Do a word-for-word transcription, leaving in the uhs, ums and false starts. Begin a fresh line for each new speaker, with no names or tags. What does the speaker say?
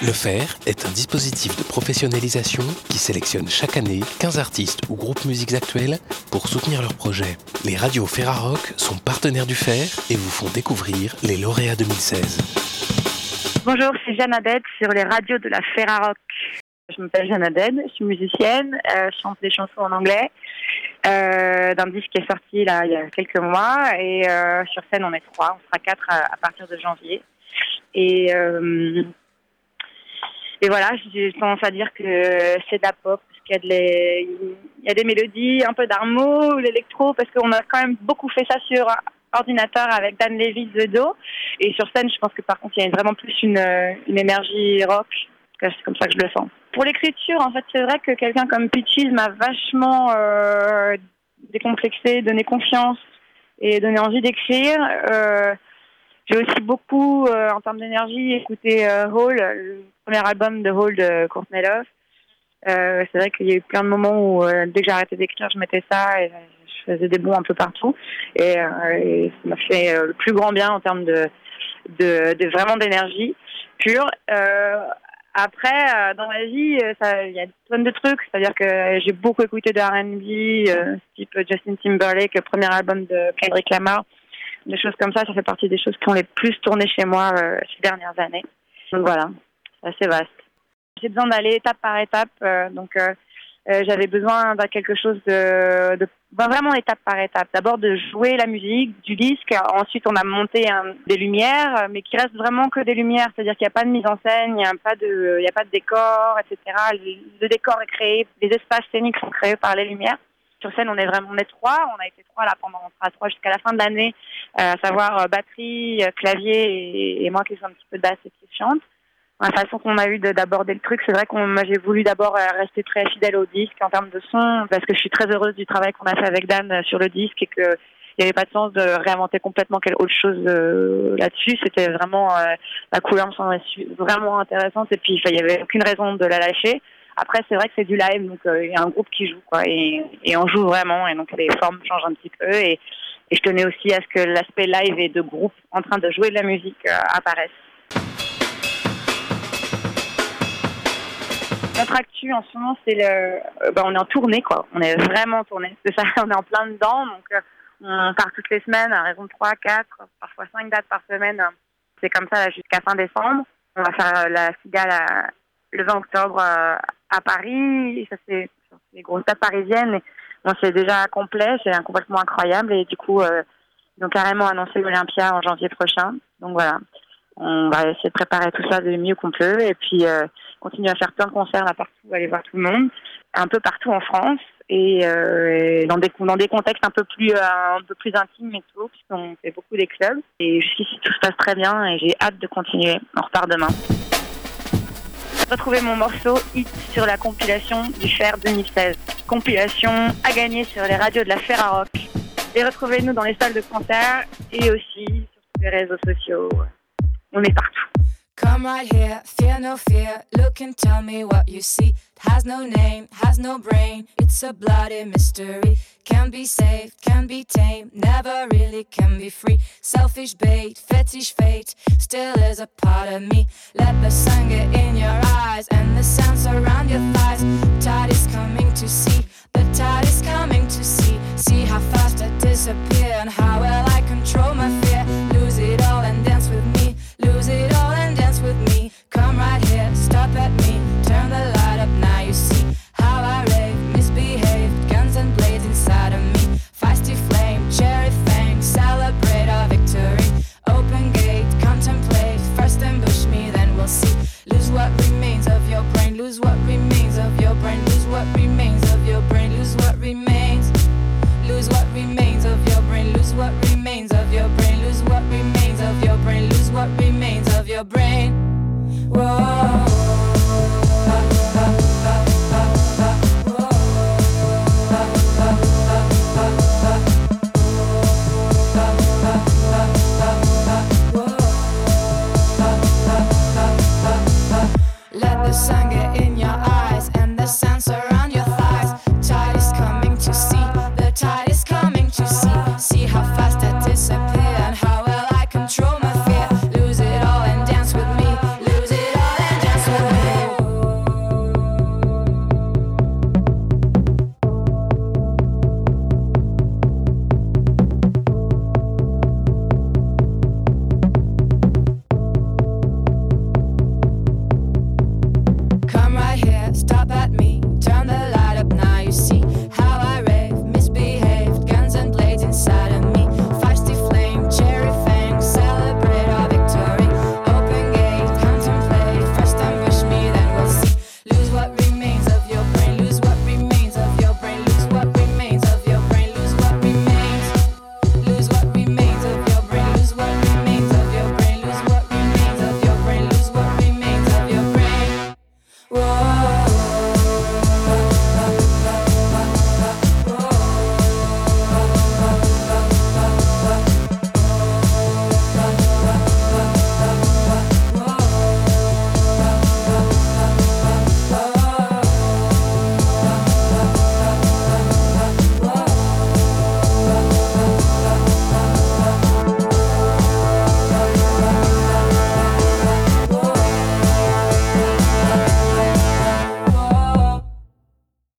Le F A I R est un dispositif de professionnalisation qui sélectionne chaque année quinze artistes ou groupes musiques actuels pour soutenir leurs projets. Les radios Ferrarock sont partenaires du F A I R et vous font découvrir les lauréats deux mille seize.
Bonjour, c'est Jeanne Haddad sur les radios de la Ferrarock. Je m'appelle Jeanne Haddad, je suis musicienne, euh, je chante des chansons en anglais euh, d'un disque qui est sorti là, il y a quelques mois et euh, sur scène on est trois, on sera quatre à, à partir de janvier. Et, euh, et voilà, j'ai tendance à dire que c'est de la pop, parce qu'il y a, de les, il y a des mélodies, un peu d'armo, l'électro, parce qu'on a quand même beaucoup fait ça sur ordinateur avec Dan Levy de Do. Et sur scène, je pense que par contre, il y a vraiment plus une, une énergie rock. C'est comme ça que je le sens. Pour l'écriture, en fait, c'est vrai que quelqu'un comme Peaches m'a vachement euh, décomplexé, donné confiance et donné envie d'écrire. Euh, j'ai aussi beaucoup, euh, en termes d'énergie, écouté euh, Hole, le premier album de Hole de Courtney Love. Euh, c'est vrai qu'il y a eu plein de moments où, euh, dès que j'ai arrêté d'écrire, je mettais ça et je faisais des bons un peu partout. Et, euh, et ça m'a fait euh, le plus grand bien en termes de, de, de vraiment d'énergie pure. Euh, Après, euh, dans ma vie, il y a plein de trucs. C'est-à-dire que j'ai beaucoup écouté de R and B, euh, type Justin Timberlake, le premier album de Kendrick Lamar. Des choses comme ça, ça fait partie des choses qui ont les plus tourné chez moi euh, ces dernières années. Donc voilà, c'est assez vaste. J'ai besoin d'aller étape par étape. Euh, donc euh, euh, j'avais besoin de quelque chose de, de ben, vraiment étape par étape. D'abord de jouer la musique, du disque. Ensuite, on a monté un, des lumières, mais qui restent vraiment que des lumières. C'est-à-dire qu'il n'y a pas de mise en scène, il n'y a pas de, il n'y a pas de décor, et cetera. Le, le décor est créé, les espaces scéniques sont créés par les lumières. Sur scène, on est vraiment, on est trois. On a été trois là pendant, on sera trois jusqu'à la fin de l'année, euh, à savoir euh, batterie, euh, clavier et, et moi qui fais un petit peu de basse et qui chante. La façon qu'on a eu de, d'aborder le truc, c'est vrai que moi j'ai voulu d'abord euh, rester très fidèle au disque en termes de son, parce que je suis très heureuse du travail qu'on a fait avec Dan euh, sur le disque et qu'il n'y avait pas de sens de réinventer complètement quelque autre chose euh, là-dessus. C'était vraiment, euh, la couleur me semblait vraiment intéressante et puis il n'y avait aucune raison de la lâcher. Après, c'est vrai que c'est du live, donc il euh, y a un groupe qui joue, quoi, et, et on joue vraiment, et donc les formes changent un petit peu. Et, et je tenais aussi à ce que l'aspect live et de groupe en train de jouer de la musique euh, apparaisse. Notre actu en ce moment, c'est le, euh, ben, on est en tournée, quoi. On est vraiment en tournée. C'est ça, on est en plein dedans, donc euh, on part toutes les semaines à raison de trois, quatre, parfois cinq dates par semaine. C'est comme ça là, jusqu'à fin décembre. On va faire euh, la Cigale à, le vingt octobre euh, à Paris. Et ça, c'est les grosses dates parisiennes. Et, bon, c'est déjà complet, c'est un, complètement incroyable. Et du coup, euh, ils ont carrément annoncé l'Olympia en janvier prochain. Donc voilà, on va essayer de préparer tout ça du mieux qu'on peut. Et puis, euh, continuer à faire plein de concerts là partout, aller voir tout le monde, un peu partout en France et, euh, et dans des dans des contextes un peu plus euh, un peu plus intimes et tout, puisqu'on fait beaucoup des clubs. Et jusqu'ici tout se passe très bien et j'ai hâte de continuer. On repart demain. Retrouvez mon morceau Hit sur la compilation du F A I R deux mille seize. Compilation à gagner sur les radios de la Ferrarock. Et retrouvez-nous dans les salles de concert et aussi sur tous les réseaux sociaux. On est partout.
Come right here, fear no fear. Look and tell me what you see. It has no name, has no brain. It's a bloody mystery. Can be saved, can be tamed. Never really can be free. Selfish bait, fetish fate. Still is a part of me. Let the sun get in your eyes and the sand surround your thighs. Tide is coming to see. The tide is coming to see. See how fast I disappear.